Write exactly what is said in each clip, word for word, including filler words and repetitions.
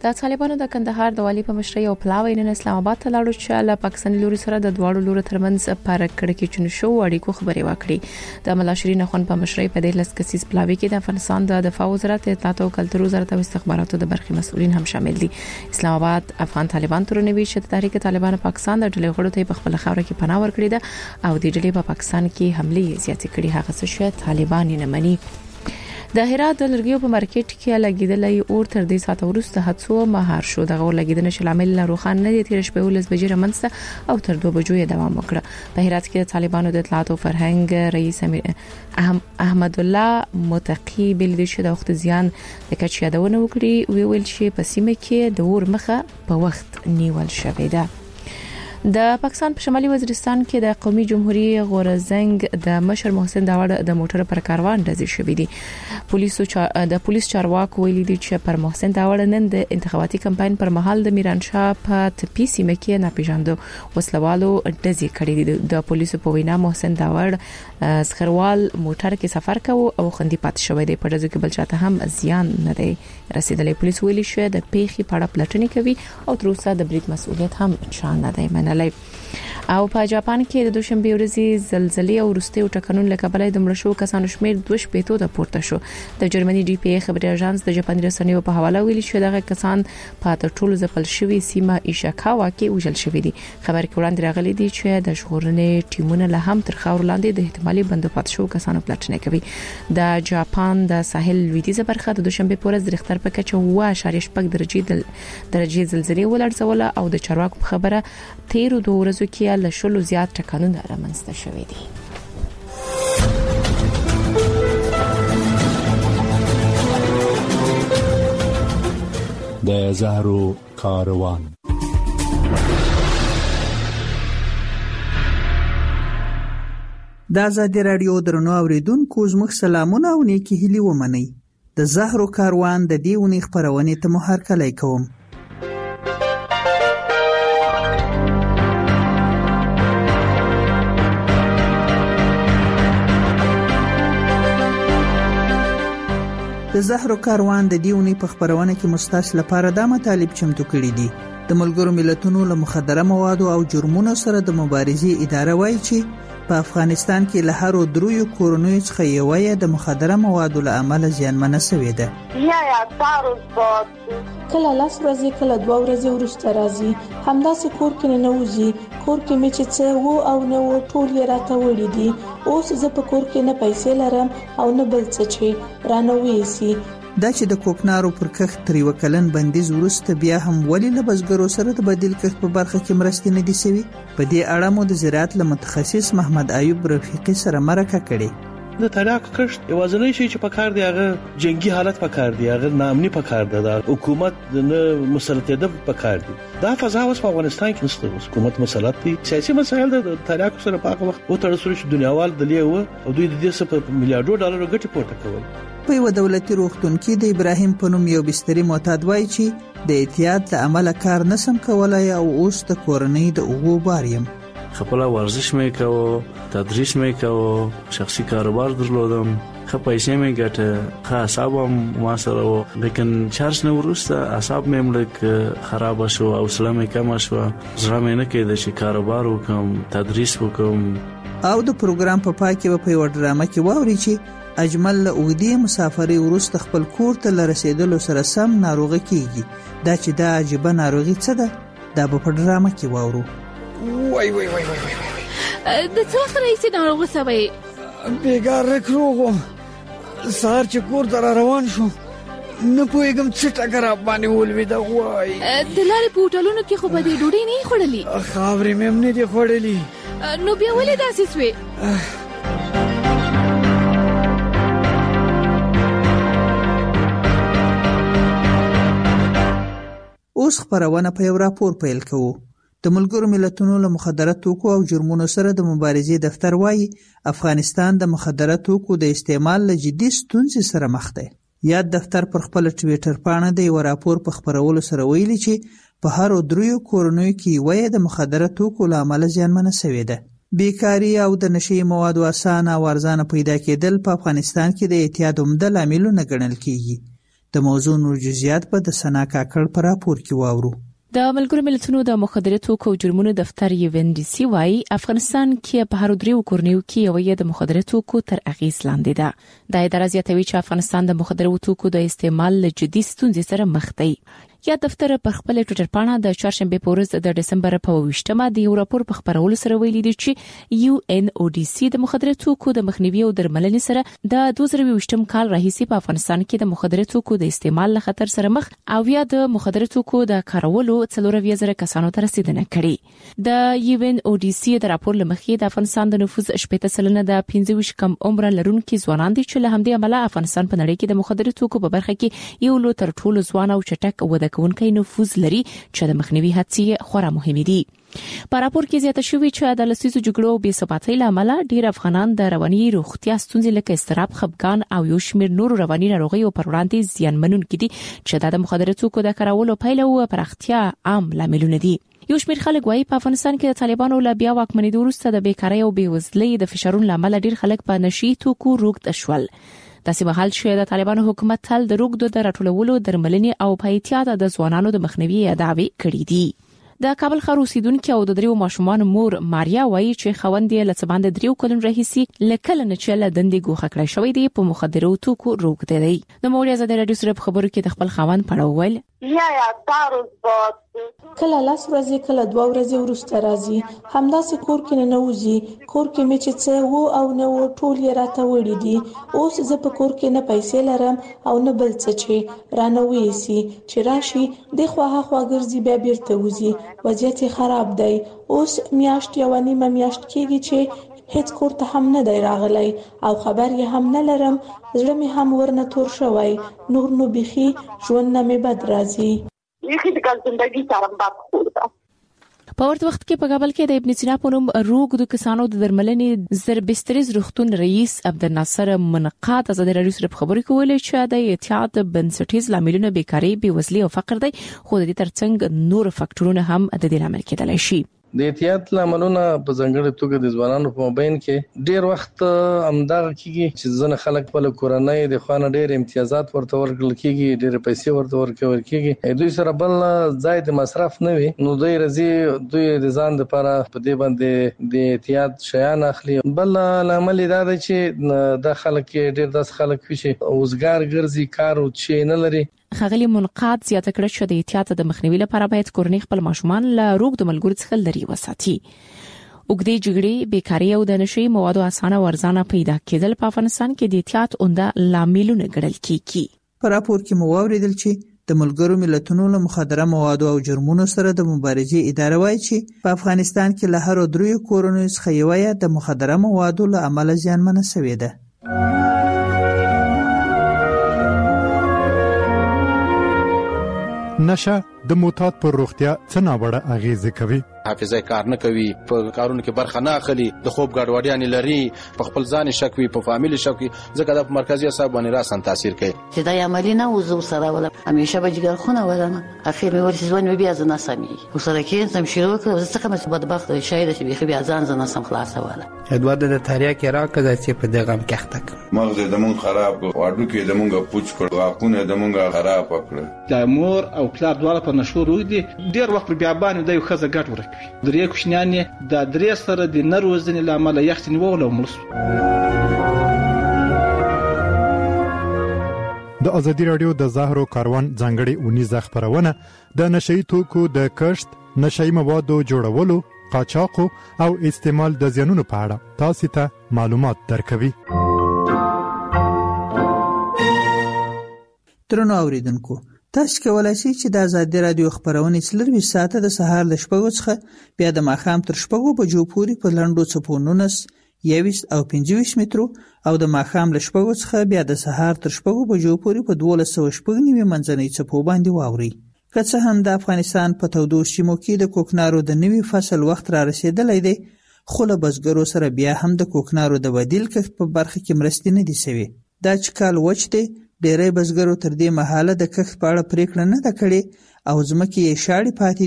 د طالبانو د کندهار د والي په مشرۍ او پلاوی نن اسلام آباد ته لاړو چې له پاکستاني لوري سره د دواړو لورو ترمنځ پر کړکېچون شو اړیکو خبرې وکړي. د ملاشرین خون په مشرۍ په دې لس کسیز پلاوی کې د افغانستان د دفاع وزارت، اطلاعات او کلتور وزارت او استخباراتو د برخې مسؤلین هم شامل دي. اسلام آباد افغان طالبان ترنوي چې د تحریک طالبان پاکستان د ډلې غړو ته په خپل خاور کې پناه ورکړي ده او د ډلې په پاکستان کې حمله زیاتې کړي هغه څه چې طالبان یې نه مني. د هرات د لرګیو په مارکیټ کې لګیدلې اور تر دې ساعت ورسته حادثو مهار شو. دغه لګیدنه شامل نه روخان نه دي تیر شپه ولس بجې رمنسته او تر دوه بجو یې دوام وکړه. په هرات کې د طالبانو د اطلاعات او فرهنګ رئیس اهم احمد الله متقی بل دي چې د وخت زیان د کچ یادونه وکړي وی ویل چې په سیمه کې د اور مخه په وخت نیول شوې ده. د پاکستان په شمالي وزیرستان کې د قومي جمهوریت غورزنګ د مشر محسن داوړ د موټر پر کاروان ډزې شوې دي. پولیسو د پولیس چارواکو ویلي دي چې پر محسن داوړ نن د انتخاباتي کمپاین پر مهال د میرانشاه په تپی سیمه کې ناپېژاندو وسلوالو ډزې کړې دي. د پولیسو په وینا محسن داوړ سخروال موټر کې سفر کاوه او خندي پات شوې دي. په ډزو کې بل چاته هم زیان نه دی رسیدلی. پولیس ویلي چې د پیښې په اړه پلټنې کوي او تر اوسه د برید مسؤلیت هم چا نه دی منلی. او په جاپان کې د دوشنبه ورځې زلزلې او وروستي ټکنون له کبله د مړ شو کسانو شمیر دوه شپېتو ته پورته شو. د جرمني ډي پی ای خبري اژانس د جاپاني رسنیو په حواله ویلي چې دغه کسان په ترټولو ځپل شوی سیمه ایشاکاوا کې وژل شوی دي. خبر کې وړاندې راغلي دي چې د ژغورنې ټیمونه له هم تر خاور لاندې د احتمالي بندوبست شو کسانو پلټنه کوي. د جاپان د ساحل لویدیځه برخه د دوشنبه په ورځ د ریختر په کچه اوه اعشاریه شپږ درجه درجه زلزلې ولړزوله او د چارواکو په خبره تیر دوه ورځې کې له شلو زیات ټکانونه رامنځته شوې دي. د زهرو کاروان. د آزادي رادیو درنو اوریدونکو زموږ سلامونه او نیکی هیلې ومنئ. د زهرو کاروان د دې ونې خپرونې ته مو هرکلی کوم. د زهرو کاروان د دیونی په خبرونه کې مستاس لپاره د مطالب چمتو کړي دي. د ملګرو ملتونو له مخدره موادو او جرمونو سره د مبارزې اداره وایي چې په افغانستان کې له هر دریو کورونو څخه یو یې د مخدره موادو له امله زیانمنه شوې ده. یا یا تاسو کله لاس ورځي کله دوه ورځې ورسته راځي همداسې کور کې نه وځي. کور کې مې چې څه وو او نه وو ټول یې راته وړي دي. اوس زه په کور کې نه پیسې لرم او نه بل څه چې رانه وېسي. دا چې د کوکنارو پر کښت تر یو کلن بندیز وروسته بیا هم ولې له بزګرو سره د بدیل کښت په برخه کې مرستې نه دي شوي. په دې اړه مو د زراعت له متخصص محمد ایوب رفیقي سره مرکه کړې. د تریاکو کښت یوازینی شی چې په کار دی هغه جنگي حالت په کار دی، هغه ناامني په کار ده، د حکومت نه مسلطیت په کار دی. دا فضا اوس په افغانستان کې نشته. حکومت مسلط دي، سیاسي مسایل د تریاکو سره په هغه وخت او تر څو چې دنیاوال د لیو او دوی د دې څخه په میلیارډو ډالرو ګټه پورته کول. په یو دولتي روغتون کې د ابراهیم په نوم یو بستري معتاد وایي چې د احتیاط له امله کار نسم کولای او اوس د کورنۍ د اوغو بار یم. خپل ورزش مې کوو، تدریس مې کوو، شخصي کاروبار درلودم، خو پیسې مې ګټه، خو اعصاب هم ما سره وو، لیکن چارج نه ورسته اعصاب مې ملک خراب شو او سلام مې کم شو. زړه مې نه کېده چې کاروبار وکم، تدریس وکم. او د پروګرام په پای کې په یو ډرامه کې ووري چې اجمل له اوږدې مسافرۍ وروسته خپل کور ته لرسېدلو سره سم ناروغه کیږي. دا چې دا عجیبه ناروغي څه ده دا به په ډرامه کې واورو. وای وای وای وای وای د څه وخت راځي ناروغه سوي؟ بیګار رکروغو سهار چې کور ته روان شو نه پوهېږم څه ټکر باندې ولوېده. وای د لارې په هوټلونو کې خو به دې ډوډۍ نه خوړلې؟ خاورې مې هم نه دي خوړلې. نو بیا ولې داسې سوې؟ اوس خبرونه په یو راپور پیل کوو. د ملګرو ملتونو له مخدره توکو او جرمونو سره د مبارزې دفتر وایي افغانستان د مخدره توکو د استعمال له جدي ستونزې سره مخ دی. یاد دفتر پر خپل ټویټر باندې د یو راپور په خبرولو سره ویلي چې په هر دریو کورونو کې یو د مخدره توکو له امله زیانمنه شوې ده. بیکاری او د نشي موادو اسانه او ارزانه پیدا کېدل په افغانستان کې د اعتیاد عمده لاملونه ګڼل کېږي. د موضوع نور جزئیات په د سنا کاکړ په راپور کې واورو. د ملګرو ملتونو د مخدره توکو جرمونو دفتر یو ان ډي سي وايي افغانستان کې په هر دریو کورنیو کې یو د مخدره توکو تر اغیز لاندې ده. د ادارې زیاتوي چې افغانستان د مخدره توکو د استعمال له جدي ستونزې سره مخ دی. یا دفتر پر خپل ټوئیټر پاڼه د چهارشنبه په ورځ د دسمبر په اووه د یو راپور په خبرولو سره ویلي دی چې یو ان او ډي سي د مخدره توکو د مخنیوي او درملنې سره د دوه زره یوویشتم کال راهیسې په افغانستان کې د مخدره توکو د استعمال له خطر سره مخ او یا د مخدره توکو د کارولو څلور اویا زره کسانو ته رسیدنه کړې. د یو ان او ډي سي د راپور لمخې د افغانستان د نفوس شپږ سلنه د پنځه ویشت کم عمر لرونکو ځوانان دي چې له همدې امله افغانستان په نړۍ کې د مخدره توکو په برخه کې یو لو تر ټولو ځوان او چټک وده کوونکی نفوس لري چې د مخنیوي هڅې خورا مهمې دي. په راپور کې زیاته شوې چې د لسیزو جګړو او بې ثباتۍ له امله ډیر افغانان د رواني روغتیا ستونزې لکه اضطراب، خپګان او یو شمېر نور رواني ناروغیو پر وړاندې زیانمنونکي دي چې د مخدره توکو د کارولو پایله او پراختیا عام لاملونه دي. یو شمېر خلک وايي په افغانستان کې د طالبانو له بیا واکمنېدو وروسته د بیکارۍ او بېوزلۍ د فشارونو له امله ډیر خلک په نشي توکو روږد شول. داسې مهال چې د طالبانو حکومت تل د روږدو د راټولولو، درملنې او په احتیاط د ځوانانو د مخنیوي دعوې کړې دي. د کابل ښار اوسیدونکو او د دریو ماشومان مور ماریا وايي چې خوند یې له څه باندې دریو کلونو راهیسې له کله نه چې له دندې ګوښه کړی شوی دی په مخدره توکو روږدی دی. د مور ازادي رادیو سره په خبرو کې د خپل خاوند په اړه وویل یا یا تاسو کله لاس ورځي کله دوه ورځې وروسته راځي همداسې کور کې نه نوځي کور کې مې چې څه وو او نه وو ټول یې راته وړي دي. اوس زه په کور کې نه پیسې لرم او نه بل څه چې رانه وېسي چې راشي د خواها خوا ګرځي بیا بیرته وځي. وضعیت خراب دی. اوس میاشت یو نیمه میاشت کېږي چې هیڅ کور ته هم نه دی راغلی او خبر یې هم نه لرم. زړه مې هم ورنه تور شوی. نور نو بيخي ژوند نه مې بد راځي. یخي د کال زندگی سره باب خورده. په ورته وخت کې په کابل کې د ابن سینا په نوم روږدو کسانو د درملنې زربستریز روغتون رئیس عبدالناصر منقاد ازادي رادیو سره خبرې کولې چې د احتیاط بنسټیز لاملونه بیکاری، بېوزلي او فقر دی، خو د دې ترڅنګ نور فاکټورونه هم د دې لامل کېدای شي. د احتیاط لاملونه په ځانګړي توګه د ځوانانو په مابین کې ډیر وخت امدار کیږي چې ځنه خلک په کورنۍ د خوانه ډیر امتیازات ورته ورکړل کیږي، ډیر پیسې ورته ورکول کیږي. دوی سره بل ځای د مصرف نه وي نو دوی رضی دوی د ځان لپاره په دې باندې د احتیاط شیان اخلي. بل لامل دا دی چې د خلک ډیر داس خلک چې اوسګار ګرځي کار او چې نه لري. خغلی منقاد زیاته کړه چې د احتیاط د مخنیوي لپاره باید کورنۍ خپل ماشومان له روږدو ملګرو څخه لري وساتي. اوږدې جګړې، بیکاري او د نشي موادو اسانه ورزانه پیدا کېدل په افغانستان کې د احتیاط عمده لاملونه ګڼل کېږي. په راپور کې مو واوریدل چې د ملګرو ملتونو له مخدره موادو او جرمونو سره د مبارزې اداره وايي چې په افغانستان کې له هر دریو کورنیو څخه یوه یې د مخدره موادو له امله زیانمنه شوې ده. نشه د معتاد پر روغتیا څه ناوړه اغیزه کوي. حافظه کار نه کوي، په کارونو کې برخه نه اخلي، د خوب ګډوډیاں لري، په خپل ځان شک وي، په فامیل شک وي، ځکه د مرکزی اعصاب باندې راسن تاثیر کوي. چې دا عملی نه وزو سره ولا همیشه به جګر خونه ولنه اخر مې ورسې ځوان بیا ځنه سمي وسره کې سم شروع کړ څه کوم څه بدبخت شاید چې بیا ځان ځنه سم خلاص ولا ادوار د تاریخ کې راکړه چې په دغه مکحتک مغز د مون خراب واډو کې د مونږه پوچ کړ واقونه د مونږه خراب کړ. د مور او پلار دواړه په نشو روي دي ډیر وخت بیا باندې د یو خزه ګټ ورکوي. درې کوښنیانې د درې سره د نروزنې لامل یختنی وول او ملس. د ازادي رادیو د زهرو کاروان ځانګړي اونیزه خبرونه د نشئی توکو د کښت، نشئی موادو جوړولو، قاچاق او استعمال د زیانونو په اړه تاسو ته معلومات درکوي. درنو اوریدونکو، تاسو کولای شئ چې د ازادي رادیو خبرونه څلروي ساعته د سهار ل شپږو څخه بیا د ماښام تر شپږو بجو پورې په لنډو څپو نولس، یویشت او پنځه ویشت مترو او د ماښام ل شپږو څخه بیا د سهار تر شپږو بجو پورې په دولس سوه شپږ نوي منځنۍ څپو باندې واورئ. که څه هم د افغانستان په تودو سیمو کې د کوکنارو د نوي فصل وخت را رسیدلی دی، خو له بزګرو سره بیا هم د کوکنارو د بدیل کښت په برخه کې مرستې نه دي شوې. دا چې کال وچ دی، ډېری بزګرو تر دې مهاله د کښت په اړه پریکړه نه ده کړې او ځمکې یې شاړې پاتې دي،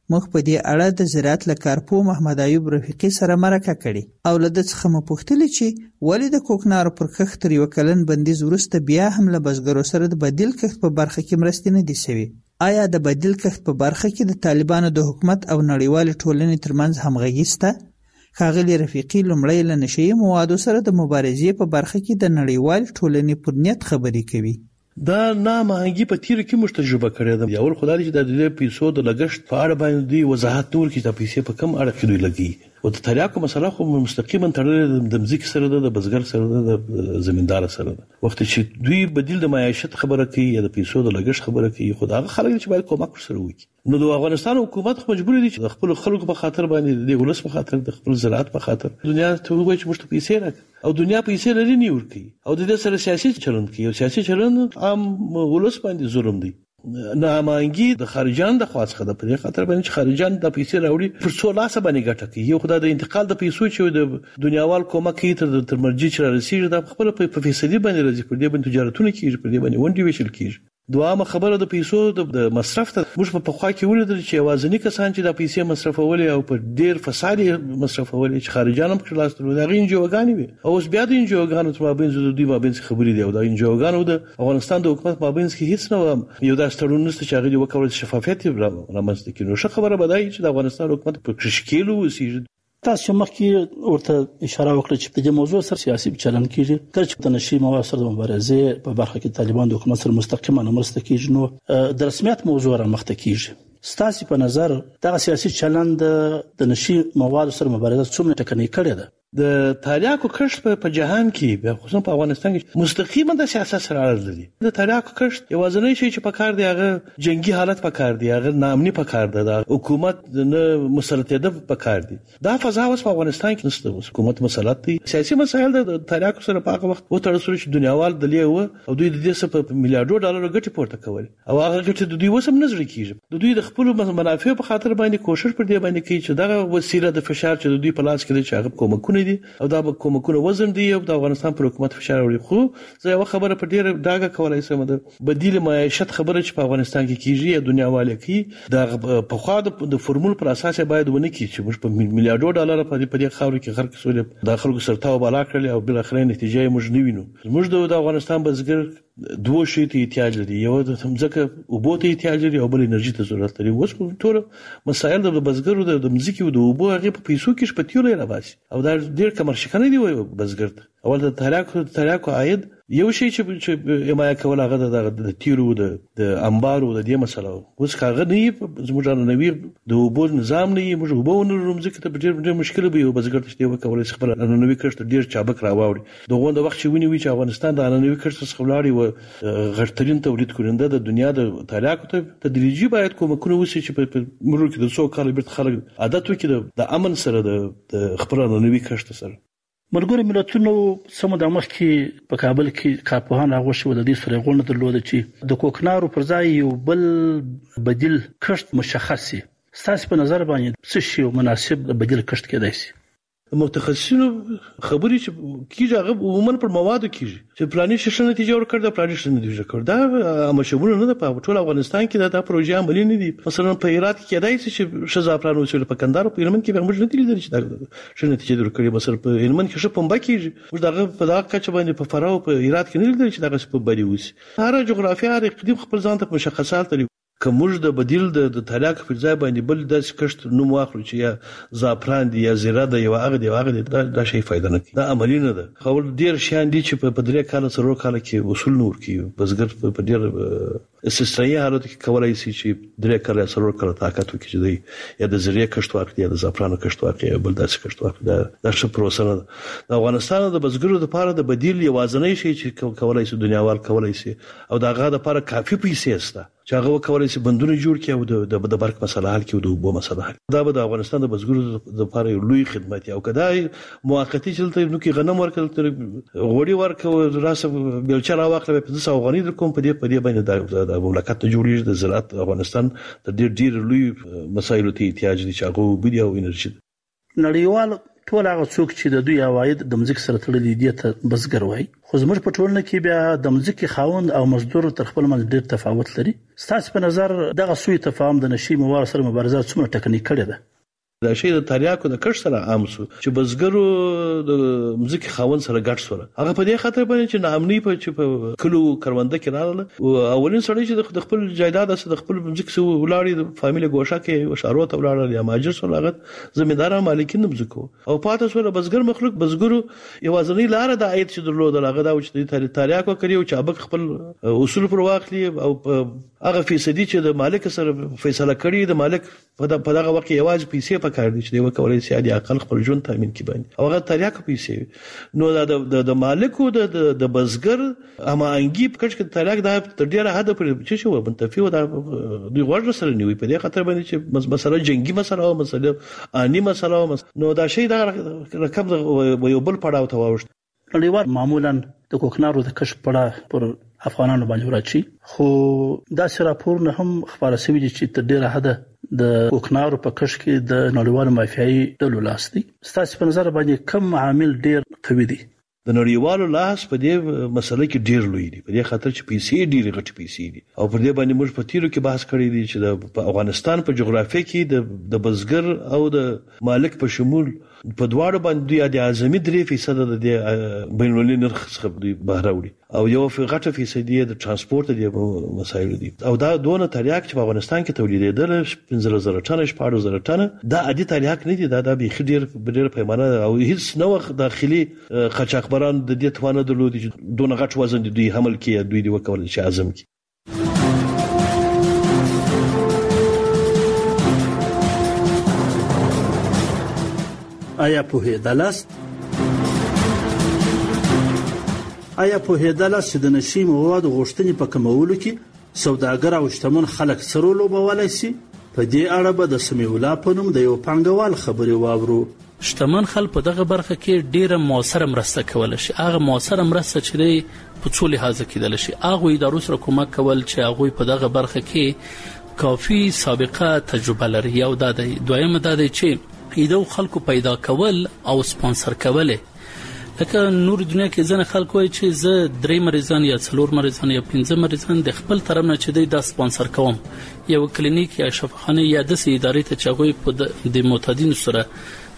موږ په دې اړه د زراعت له کارپو محمد ایوب رفیقي سره مرکه کړې او له ده څخه مو پوښتلې چې ولې د کوکنارو پر کښت تر یوه کلن بندیز وروسته بیا هم له بزګرو سره د بدیل کښت په برخه کې مرستې نه دي شوي. آیا د بدیل کښت په برخه کې د طالبانو د حکومت او نړیوالې ټولنې ترمنځ همغږي شته؟ ښاغلي رفیقي لومړی له نشه یي موادو سره د مبارزې په برخه کې د نړیوالې ټولنې پر نیت خبرې کوي. دا نامهنګي په تیر کې موږ تجربه کړې ده. یو خدای چې د دې پیسو د لګښت په اړه باندې وضاحت نور کې د پیسې په کم اړه کې دوی لګي او د تریاکو مسله خو مستقیما تړلې د مزیک سره ده، د بزګر سره ده، د زمیندار سره ده. وخت چې دوی بدیل د معیشت خبره کوي یا د پیسو د لګښت خبره کوي، خدای خلک چې باید کومک سره وکړي. نو د افغانستان حکومت خو مجبور دي چې د خپل خلکو په خاطر باندې د ولس په خاطر د خپل زراعت په خاطر دنیا ته وایي چې موږ پیسې راکړي او دنیا پیسې لري نه ورکړي او د دې سره سیاسي چلند کوي او سیاسي چلند عام ولس باندې ظلم دی. نامانګي د خارجان د خواصه د په خاطر باندې چې خارجان د پیسې راوړي پر څو لاسه باندې ګټه کوي. یو خدای د انتقال د پیسو چې د دنیاوال کومک کوي تر تر مرجع چې رسیږي د خپل په فیصدي باندې راځي، پر دې باندې تجارتونه کیږي، پر دې باندې ونډې ویشل کیږي. دوامه خبره د پیسو د مصرف ته موږ په پخوا کې ولیدل چې اوازنی کسان چې د پیسې مصرفولې او په ډیر فساد مصرفولې چې خارجان هم خلاص تلو دا غین جوګانی وي او اوس بیا د انجوګانو تر مابین د دوی مابین خبرې دی او د انجوګانو د افغانستان د حکومت مابین کې هیڅ نه یو د سترون نست چې هغه وکول شفافیت رامنځته کړي. نو ښه خبره بدای چې د افغانستان حکومت په کشکیلو وسیږي. تاسو مخکې ورته اشاره وکړه چې د موضوع سره سیاسي چلن کیږي، کله چې د نشي مواد سره د مبارزې په برخه کې طالبان د حکومت سره مستقیما مرسته کوي، نو د رسمیت موضوع را مخته کیږي. ستاسو په نظر دغه سیاسي چلن د نشي مواد سره مبارزه څومره ټکنۍ کړې ده؟ د تریاکو کښت په جهان کې خصوصا په افغانستان کې مستقیما د سیاست سره اړه لري. د تریاکو کښت یوازینی شی چې په کار دی هغه جنگي حالت په کار دی، هغه ناامني په کار ده، د حکومت نه مسلطیت په کار دی. دا فضا اوس په افغانستان کې نشته. حکومت مسلط دي، سیاسي مسایل د تریاکو سره په هغه وخت و تر څو چې دنیاوال د لیو او دوی د دې څخه په میلیارډو ډالر ګټه پورته کول او هغه ګټه د دوی وسم نظر کیږي. د دوی د خپل منافع په خاطر باندې کوشش پر دې باندې کوي چې دغه وسیله د فشار چې د دوی په لاس کې دي چې هغه کومکونه دي او دا کومکونه وزن دی او د افغانستان پر حکومت فشار وړي. خو زه یو خبره په ډیره داګه کولای شم د بدیل معیشت خبره چې په افغانستان کې کیږي یا دنیا والي کې د په خوا د فرمول پر اساس باید ونه کی چې موږ په میلیارډو ډالر په دې خاور کې خرڅ کړو د خلکو سرتاو بالا کړل او بل اخرین نتیجه موږ نه وینو. موږ د افغانستان بزګر دوه شی ته احتیاج لري، یو د ځمکه او بوته احتیاج لري او بل انرژي ته ضرورت لري. اوس په ټول مسایل د بزګرو د ځمکې او د اوبو هغه په پیسو کې شپتیول راوځي او دا ډیر کمرشل دی وای بزګر ته. اول د تریاکو تریاکو عاید یو شی چې حمایه کول هغه د تیرو د د انبارو د دې مسله اوس هغه نه زموږ نوی د اوبو نظام نه موږ اوبو نو ځکه ته ډیر ډیر مشکل به یو بزګر ته دی کولای خپل نوی کښت ډیر چابک راوړي. دغه د وخت چې ونی وی چې افغانستان د نوی کښت څخه ولاړی و غټرین تولید کړنده د دنیا د تریاکو ته تدریجي باید کومکونه وسی چې په مرور کې د څو کال بیرته خلک عادت وکړي د امن سره د خپل نوی کښت سره. ملګری ملتونو سمو د مخ کې په کابل کې کارپوهان هغه شو د دې سره غونډه درلوده چې د کوکنارو پر ځای یو بل بدیل کښت مشخص شي. ستاسو په نظر باندې څه شی مناسب بدیل کښت کېدای شي؟ متخصصینو خبرې چې کیږي هغه عموما پر موادو کیږي چې پلاني شې نتیجه ورکړ د پلاني شې نتیجه ورکړ دا مشابه نه ده. په ټول افغانستان کې دا پروژه عملي نه دي. مثلا په هرات کې کېدای شي چې شزا پلان وسول په کندهار په هلمند کې به موږ نه دي لیدل چې دا شې نتیجه ورکړي. مثلا په هلمند کې شې پمبا کیږي موږ دغه په دغه کچ باندې په فراو په هرات کې نه لیدل چې دغه په بری وسی. هر جغرافیه هر اقلیم خپل ځان ته مشخصات لري. کومج د بدیل د تریاک په ځای باندې بل د کښت نوم واخلو چې یا زعفران دی یا زیره دی یا هغه دی هغه دی دا شی فائدہ نه کوي. دا عملی نه ده. خو ډیر شان دي چې په درې کال سره کال کې وصول نور کوي. بزګر په ډیر استثنایی حالت کې کولای شي چې درې کال سره کال طاقت وکړي چې دی یا د زیره کښت واخلي یا د زعفران کښت واخلي یا بل داسې کښت واخلي. دا د ښه پروسه نه ده. د افغانستان د بزګرو لپاره د بدیل یوازینی شی چې کولای شي دنیاوال کولای شي او دا هغه لپاره کافي پیسې سته چې هغه کولای شي بندونه جوړ کړي او د د برق مسله حل کړي او د اوبو مسله حل. دا به د افغانستان د بزګرو لپاره یو لوی خدمت او کدای موقتی چلته نو کې غنم ورکړل تر غوړي ورکړو راسه بیلچه راوخله په پنځه سوه افغانۍ در کوم په دې په دې باندې د مملکت جوړیږي د زراعت افغانستان د ډېر ډېر لوی مسایلو ته احتیاج دي چې هغه وبدي او انرژي. نړیوال ټول هغه څوک چې د دوی عواید د مزګ سره تړلي دي ته بزګر وایي. خو زموږ په ټولنه کې بیا د مزګ خاوند او مزدور تر خپل منځ ډېر تفاوت لري. ستاسو په نظر دغه سوء تفاهم د نشي موارد سره مبارزه څومره ټکنۍ کړې ده؟ دا شی د تریاکو د کښ سره عام سو چې بزګرو د مزګ خاوند سره ګډ سره هغه په دې خاطر باندې چې نامني په چې په کلو کرونده کې رااله او اولین سړی چې د خپل جایداد سره د خپل مزګ سو ولاړی د فامیل ګوښه کې وشارو ته ولاړل یا ماجر سره هغه زمیندار مالکین مزګو او پاتې سره بزګر مخلوق بزګرو یوازنی لار د عاید چې درلود هغه دا چې تریاکو کوي او چې ابک خپل اصول پر واخلي او هغه فیصدي چې د مالک سره فیصله کړي د مالک په دغه وخت یوازې پیسې کار دي چې دی وکولای شي د عقل خپل ژوند تامین کړي باندې او هغه تریاکو پیسې نو دا د مالکو د د بزګر اما انګي په کچ کې تریاک دا تر ډیره حد پورې چې شو منتفي و دا دوی ورته سره نیوي په دې خاطر باندې چې مثلا جنگي مسله او مسله اني مسله نو دا شی دا رقم یو بل پړاو ته واوښت. نړیوال معمولا د کوکنارو د کشف پړه پر افغانانو باندې راچی خو دا سره راپور نه هم خبره شوی چې تر ډیره حد د کوکنارو په کشف کې د نړیوال مافیایي ډلو لاس دی. ستاسو په نظر باندې کوم عامل ډیر قوي دی؟ د نړیوالو لاس په دې مسله کې ډیر لوی دی په دې خاطر چې پیسې ډیر غټ پیسې دي او پر دې باندې موږ په تیرو کې بحث کړی دی چې د افغانستان په جغرافیه کې د د بزګر او د مالک په شمول په دواړو باندې د اعظمي درې فیصد د بین المللي نرخ څخه دوی بهر وړي او یو غټه فیصدي د ترانسپورت دی مسایل دي او دا دونه تریاک چې په افغانستان کې تولیدېدل پنځه زره ټنه شپږ زره ټنه دا عادي تریاک نه دي دا د بيخ ډیر ډیر پیمانه او هیڅ نو داخلي قاچاقبران د دې توانه درلودي چې دونه غټ وزن دوی حمل کړي دوی دی وکول چې اعظم کی. آیا په هدالاست آیا په هدالاست چې د نشي مواد غوښتنې په کمولو کې سوداګر او شتمن خلک سره لوبولای شي؟ په دې اړه به د سمیولا په نوم د یو پانګوال خبرې واورو. شتمن خلک په دغه برخه کې ډیره موثره مرسته کول شي. هغه موثره مرسته چې دی په څو لحاظه کېدل شي. هغه ادارو سره کومک کول چې هغه په دغه برخه کې کافي سابقه تجربه لري. یو دا دی. دویم دا دی چې ایدو خلکو پیدا کول او سپانسر کول. لکه نور دنیا کې ځنه خلک وایي چې زه درې مریضان یا څلور مریضان یا پنځه مریضان د خپل طرف نه چې د سپانسر کوم یو کلینیک یا شفاخانه یا د ادارې ته چاغوي په د معتادینو سره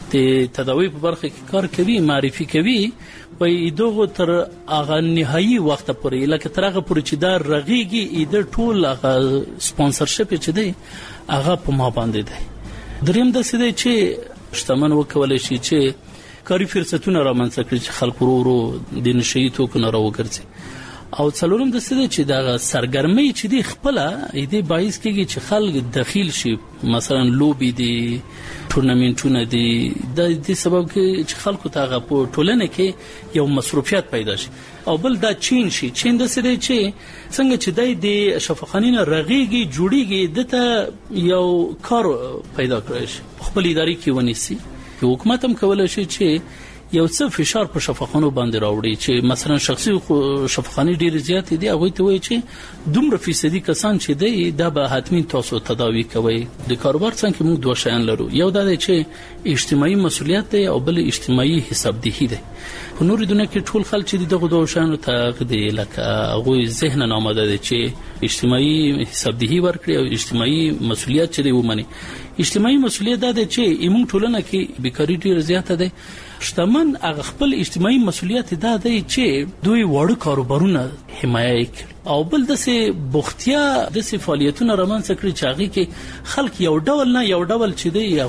د تداوی په برخه کې کار کوي معرفي کوي وایي دغه تر هغه نهایي وخت پورې لکه تر هغه پورې چې دا رغيږي ایده ټول هغه سپانسرشپ چې دی هغه په ما باندې دی. دریم د سده چې شتمن وکولای شي چې کاري فرصتونه رامنځته کړي چې خلک ورو ورو د نشي توکو نه راوګرځي او څلورم د سده چې د سرګرمۍ چې دی خپل ایده باعث کیږي چې خلک داخل شي مثلا لوبي دي ټورنمنټونه دي د دې سبب کې چې خلکو ته په ټولنه کې یو مصروفیت پیدا شي او بل دا چین شي چین د سده چې څنګه چې د شفاخانین رغيږي جوړيږي دته یو کار پیدا کړی شي خپل ادارې کې ونیسي. حکومت هم کولای شي چې یو څه فشار په شفاخانو باندې راوړي چې مثلا شخصي شفاخانه ډیر زیات دي هغه ته وایي چې دومره فیصدي کسان چې دی دا به حتمی تاسو تداوی کوي. د کاروبار څنګه موږ دوه شیان لرو. یو دا دی چې اجتماعي مسولیت دی او بل اجتماعي حسابدهي دی. په نور دنیا کې ټول خلک چې دغه دوه شیانو ته دی لکه هغه ذهن ناماده دي چې اجتماعي حسابدهي ورکړي او اجتماعي مسولیت چې دی ومني. اجتماعي مسولیت دا دی چې ایمون ټولنه کې بیکاری ډیر زیاته ده. شتمن هغه خپل اجتماعي مسولیت دا دی چې دوی وړو کاروبارونه حمایت کوي او بل د سه بوختیا د سه فعالیتونو رامنځته کړي چې هغه کې خلک یو ډول نه یو ډول چې دی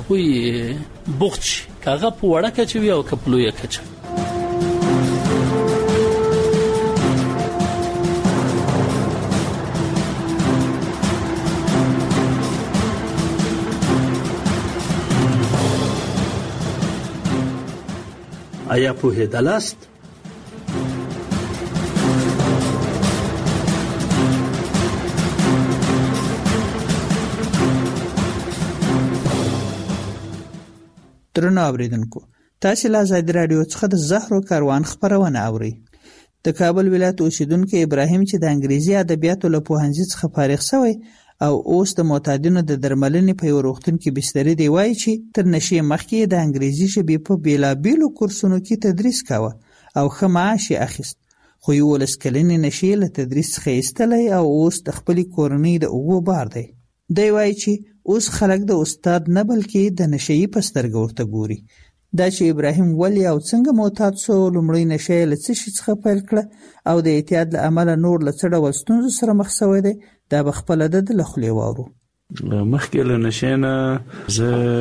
هغه بوخت شي کاغه په وړه کې وي او کپلوې کې. آیا په هدالاست درنو اوریدونکو تاسو له آزاد رادیو څخه د زهرو کاروان خبرونه اورئ. د کابل ولایت اوسیدونکو ابراهیم چې د انګریزي ادبیاتو له پوهنځي څخه فارغ شوی او اوس د معتادینو د درملنې په یو روغتون کې بستري دی وایي چې تر نشې مخکې د انګریزي ژبې په بیلابیلو کورسونو کې تدریس کاوه او ښه معاش یې اخیست، خو یولس کلنې نشې له تدریس څخه ایستلی او اوس د خپلې کورنۍ د اوږو بار دی. دی وایي چې اوس خلک د استاد نه بلکې د نشهیي په سترګه ورته ګوري. دا چې ابراهیم ولې او څنګه معتاد سو، لومړی نشه یې له څه شي څخه پیل کړه او د اعتیاد له امله نور له څه ډول ستونزو سره مخ شوی دی، دا به خپله د ده له خولې واورو. مخکې له نشې نه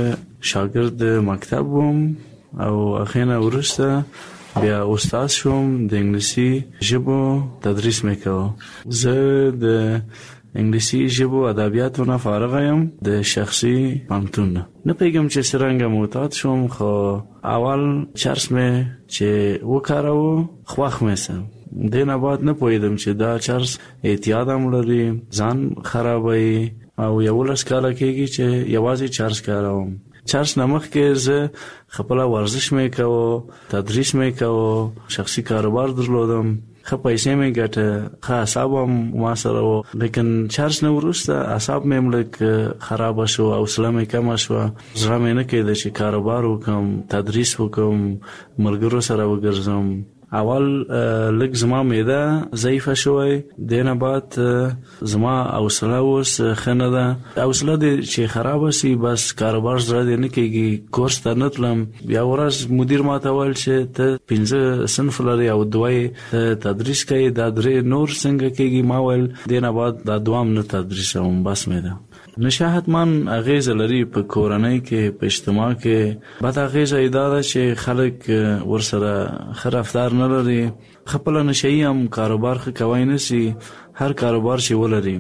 زه شاګرد مکتب وم او هغې نه وروسته بیا استاد شوم، د انګلیسي ژبو تدریس مې کوه. زه د انګلیسي ژبو ادبیاتو نه فارغ یم د شخصي پوهنتون نه. نه پوهېږم چې څرنګه معتاد شوم، خو اول چرس مې چې وکاروه خوښ مې سه. دې نه بعد نه پوهېدم چې دا چرس اعتیاد هم لري، ځان خرابوي او یولس کاله کېږي چې یوازې چرس کاروم. چرس نه مخکې زه خپله ورزش مې کوه، تدریس مې کوه، شخصي کاروبار درلودم، ښه پیسې مې ګټه، ښه اعصاب هم ما سره و. لیکن چرس نه وروسته اعصاب مې هم لږ خرابه شو، حوصله مې کمه شوه، زړه مې نه کېده چې کاروبار وکړم، تدریس وکړم، ملګرو سره وګرځم. اول لږ زما معده ضعیفه شوی، دې نه بعد زما حوصله اوس ښه نه ده. حوصله دې چې خرابه سي بس کاروبار زړه دې نه کېږي. کورس ته نه تلم. بیا ورځ مدیر ما ته ویل چې ته پنځه صنف لري او دوه یې تدریس کوي، دا درې نور څنګه کېږي؟ ما ویل دې نه بعد دا دوام نه تدریسوم، بس مې ده. نشه حتما اغیزه لري په کورنۍ کې، په اجتماع کې. بد اغیزه یې دا ده چې خلک ورسره ښه رفتار نه لري. خپله نشهیي هم کاروبار ښه کوی نه سي، هر کاروبار چې ولري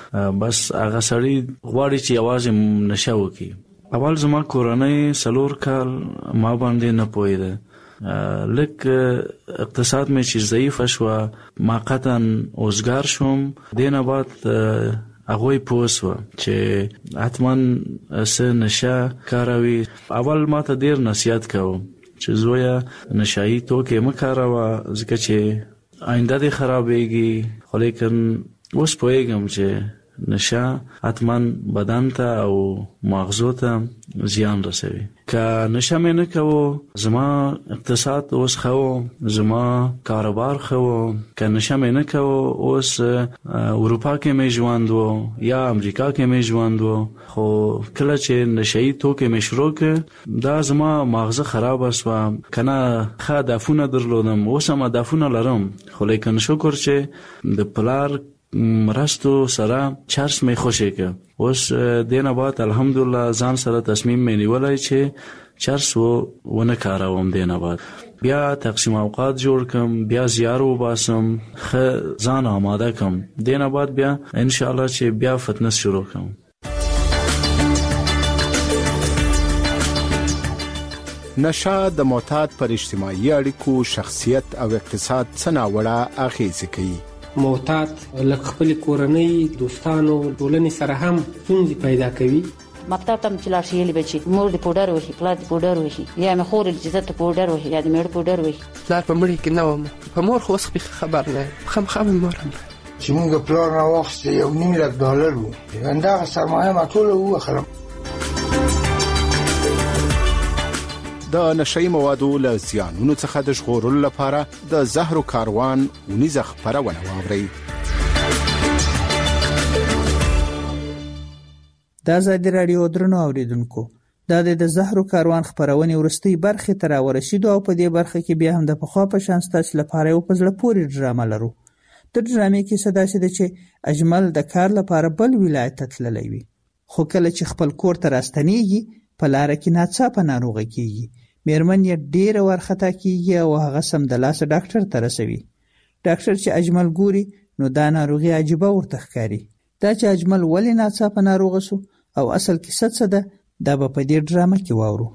بس هغه سړی غواړي چې یوازې نشه وکړي. اول زما کورنۍ څلور کال ما باندې نه پوهېده، لږ اقتصاد مې چې ضعیفه شوه، ما قطعا اوزګار شوم. دې نه بعد هغوی پوه سوه چې حتما څه نشه کاروي. اول ما ته ډېر نصیحت کوه چې زویه نشهیي توکې مه کاروه ځکه چې آینده دې خرابېږي. خو لیکن اوس پوهېږم چې نشه حتما بدن ته او ماغزو ته زیان رسوي. که نشه مې نه کوو زما اقتصاد اوس ښه و، زما کاروبار ښه و. که نشه مې نه کوو اوس اروپا کې مې ژوند و یا امریکا کې مې ژوند و. خو کله چې نشهیي توکې مې شروع کړ دا زما ماغزه خرابه سوه. که نه ښه هدفونه درلودم، اوس هم هدفونه لرم، خو لیکن شکر چې د پلار مرستو سره چرس مې خوشی که. اوس دې نه بعد الحمدلله ځان سره تصمیم مې نیولی چې چرس و ونه کاروم. دې نه بعد بیا تقسیم اوقات جوړ کم، بیا زیار وباسم، ښه ځان آماده کم. دې نه بعد بیا انشاءالله چې بیا فتنس شروع کم. نشه د معتاد پر اجتماعي اړیکو، شخصیت او اقتصاد څه ناوړه اغیزې کوي. معتاد لکه خپل کورنۍ، دوستانو، ټولنې سره هم ستونزې پیدا کوي. مکتب ته چې لاړ شي یې به چې مور دې پوډر وهي، پلار دې پوډر وهي، یا مې خور دې چې ته پوډر وهي یا دې مېړه پوډر وهي. پلار په مړي کې نه وم، په مور خو اوس خبر نه یم، خامخا مې مور هم چې مونږ پلار راواخیست یو نیم لک ډالر و، همدغه سرمایه ما ټوله ووخلم. د نشهیي موادو له زیانونو څخه د ژغورلو لپاره د زهرو کاروان اونیزه خپرونه واورئ. د ازادي راډیو درنو اوریدونکو، دا د زهرو کاروان خپرونې وروستۍ برخې ته راورسېدو او په دې برخه کې بیا هم د پخوا په شان ستاسو لپاره یو په زړه پورې ډرامه لرو. د ډرامې کیسه داسې ده چې اجمل د کار لپاره بل ولایت ته تللی وي، خو کله چې خپل کور ته راستنېږي په لاره کې ناڅاپه ناروغه کېږي. میرمن یې ډېره وارخطا کېږي او هغه سمدلاسه ډاکټر ته رسوي. ډاکټر چې اجمل ګوري نو دا ناروغي عجیبه ورته ښکاري. دا چې اجمل ولې ناڅاپه ناروغه سو او اصل کیسه څه ده دا به په دې ډرامه کې واورو.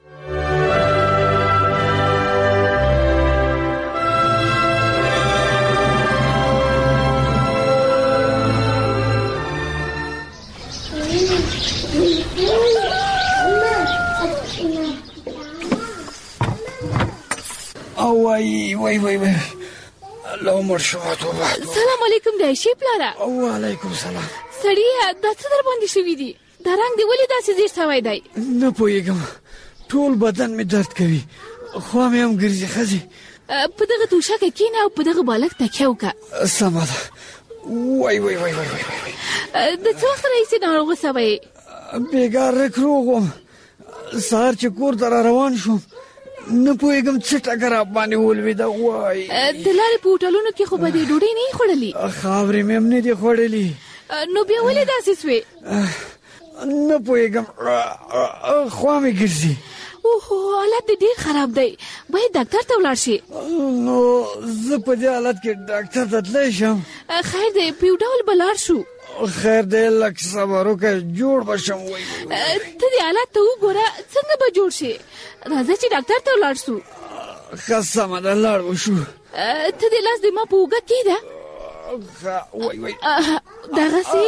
وای وای وای وای الله عمر شو توبه. سلام علیکم د عائشې پلاره. وعلیکم سلام. سړی دا څه در باندې شوي دي؟ دا رنګ دی ولې داسې زیړ شوی دی؟ نه پوهېږم، ټول بدن مې درد کوي، خوا مې هم ګرځي. ښځې په دغه توشکه کښېنه او په دغه بالښت تکیه وکړه. سمه ده. وای وای وای وای وای د څه وخت راهیسې ناروغه سوی؟ بېګا رک روغ وم، سهار چې کور ته را روان شوم نه پوهېږم څه ټکه را باندې ولوېده. وای د لارې په هوټلونو کې خو به دې ډوډۍ نه یې خوړلې؟ خاورې مې هم نه دي خوړلې. نو بیا ولې داسې سوې؟ نه پوهېږم، خوا مې ګرځي. اوهو، حالت دې ډېر خراب دی، باید ډاکټر ته ولاړ شي. نو زه په دې حالت کې ډاکټر ته تللی شم؟ خیر دی، په یو ډول به لاړ شو. خیر دی، لږ صبر وکړه، جوړ به شم. وای ته دې حالت ته وګوره، څنګه به جوړ شي؟ راځه چې ډاکټر ته ولاړ شو. ښه سمه ده، لاړ به شو. ته دې لاس دې ما په اوږه کېږده. وای وای دغسې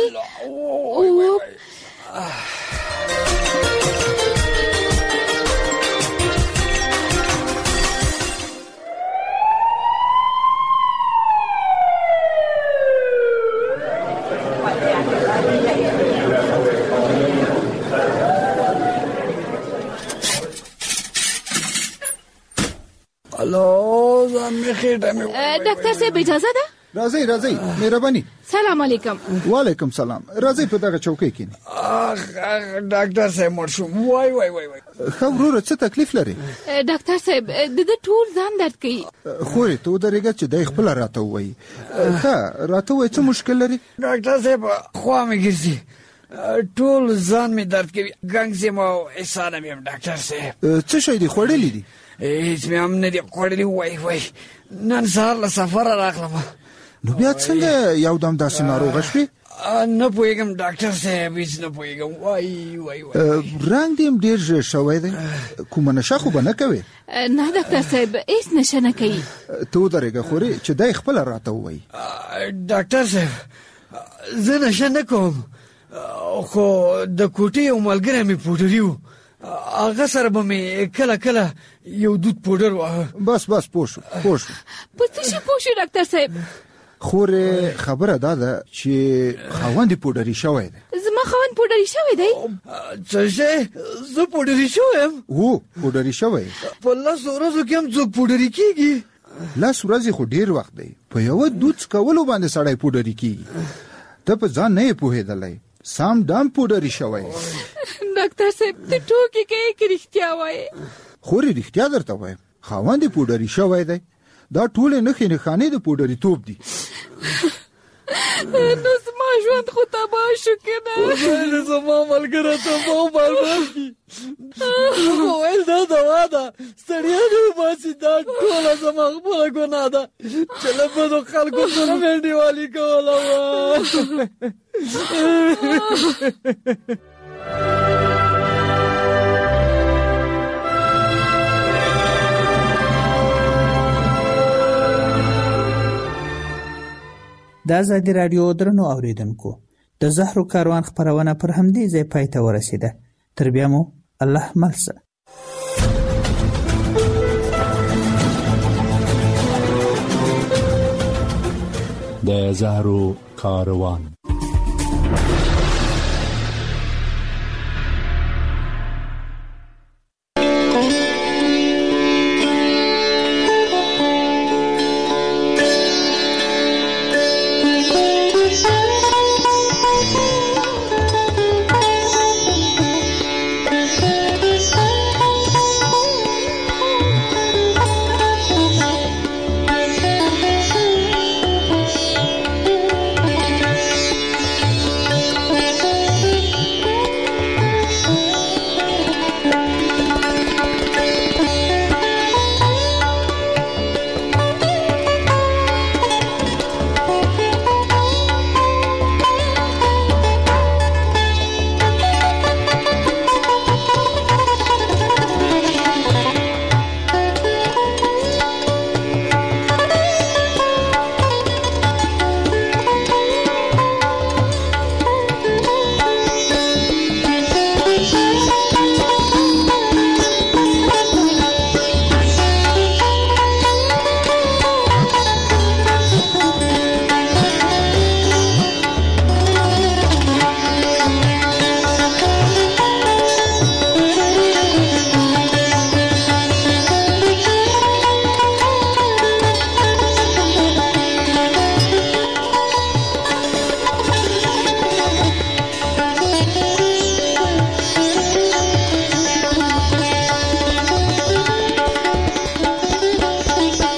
الو، ځان مې خېټه مې. ډاکټر صاحب اجازه ده؟ راځئ راځئ، مهرباني. سلام علیکم. وعلیکم سلام. راځئ په دغه چوکۍ کښېنئ. ډاکټر صاحب مړ شوم. وای وای وای وای. ښه وروره، څه تکلیف لري؟ ډاکټر صاحب د ده ټول ځان درد کوي. خورې ته ودرېږه چې دی خپله راته ووایي. ښه راته ووایي څه مشکل لري؟ ډاکټر صاحب خوا مې ګرځي، ټول ځان مې درد کوي، ګنګس یم او احسانه مې یم. ډاکټر صاحب څه شی دي خوړلي دي؟ هېڅ مې هم نه دي خوړلي. وای وای، نن سهار له سفره راغلم. نو بیا څنګه یو دم داسې ناروغه شوې؟ نه پوهېږم ډاکټر صاحب، هېڅ نه پوهېږم. وای وای وای. رنګ دې هم ډېر ژېړ شوی دی، کومه نشه خو به نه کوې؟ نه ډاکټر صاحب، هېڅ نشه نه کوي. ته ودرېږه خورې چې دی خپله راته ووایي. ډاکټر صاحب زه نشه نه کوم، خو د کوټې یو ملګری مې پوډري و، هغه سره به مې کله کله یو دود پوډر واهه. بس بس پوه شو پوه شو. په څه شي پوه شو ډاکټر صاحب؟ خورې خبره دا ده چې خاوند یې پوډري شوی دی. زما خاوند پوډري شوی دی؟ څه شی؟ زه پوډري شوی یم؟ هو پوډري شوی. په لسو ورځو کې هم څوک پوډري کېږي؟ لس ورځې خو ډېر وخت دی، په یوه دود څکولو باندې سړی پوډري کېږي. ته په ځان نه یې پوهېدلی، سام دام پوډري شوی. ډاکټر صاحب ته ټوکې کوې که رښتیا وایې؟ خورې رښتیا درته وایم، خاوند یې پوډري شوی دی. دا ټولې نښې نښانې د پوډري توب دي. نو زما ژوند خو تباه شو که نه؟ خدای زما ملګری تباه برباد کړي. خو ویل دا دوا ده، ستړیا دې وباسي، دا ټوله زما خپله ګناه ده چې له بدو خلکو سره مې انډیوالي کوله وه. د ازادي راډیو درنو اوریدونکو، د زهرو کاروان خپرونه پر همدې ځای پای ته ورسېده. تر بیا مو الله ملسه. د زهرو کاروان.